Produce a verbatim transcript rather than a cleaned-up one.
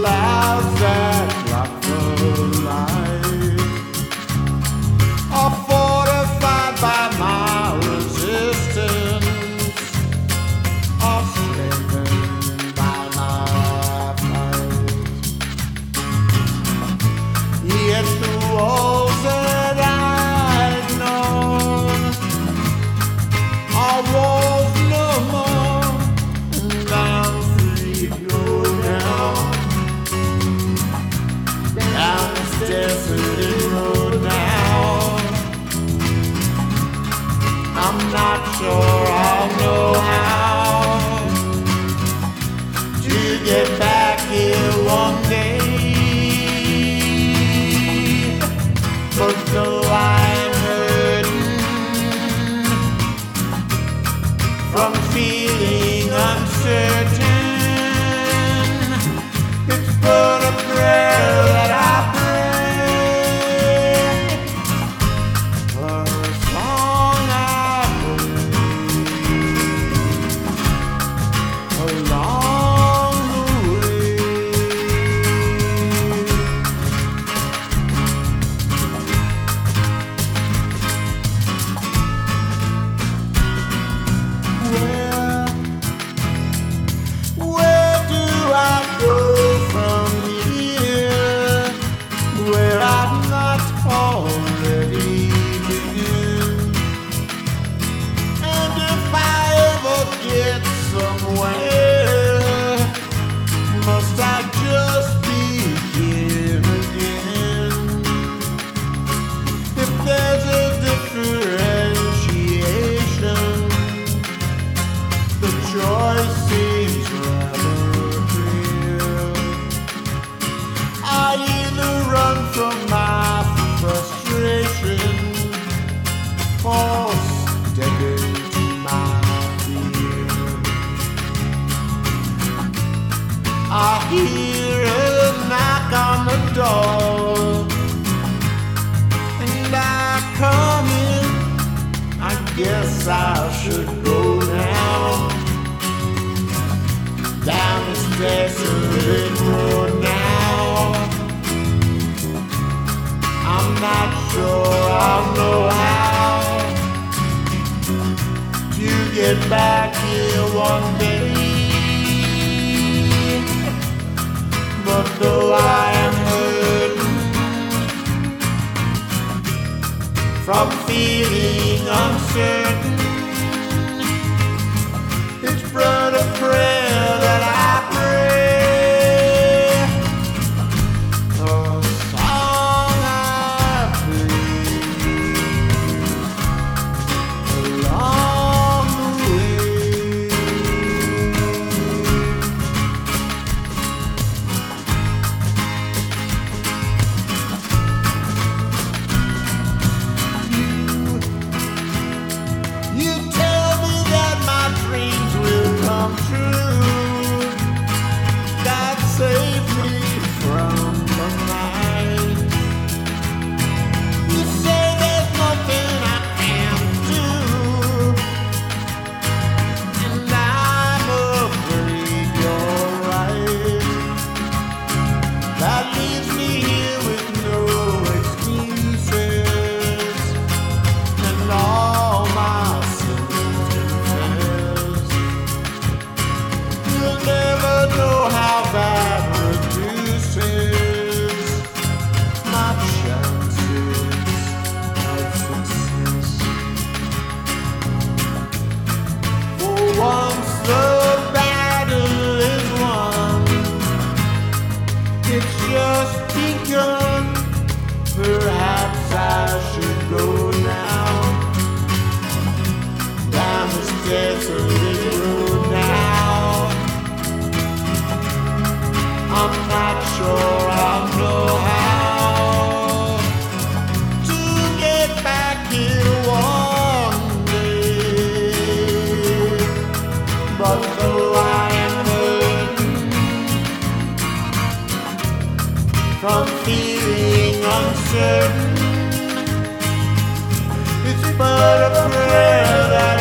clouds that block the light are fortified by my resistance, are strengthened by my fight. Yes, the walls that I've known are walls no more, and I'm free to go now down this desolate road now. I'm not sure I'll know how to get back here one day, but though I'm hurting from feeling uncertain, it's but a prayer that I pray for a song I play along the way. Where, where do I go from here, where I've not already been? And if I ever get somewhere, must I just begin again? If there's a differentiation, the choice seems rather clear. I either run from my frustration or step into my fear. I hear a knock on the door, and I come in. I guess I should go now down this desolate road now. I'm not sure I'll know how to get back here one day, but though I am hurting from feeling uncertain, it's but a prayer that I pray, a song I play along the way. You, you tell me that my dreams will come true. God save me from the night. You say there's nothing I can't do, and I'm afraid you're right. That leaves me here with no excuses, and all my sins confessed. You'll never know how that reduces my chances of success. For once the battle is won, it's just begun. Perhaps I should go now down this desolate road now. I'm not sure I'll know how to get back here one day, but though I am hurting from feeling uncertain, it's but a prayer that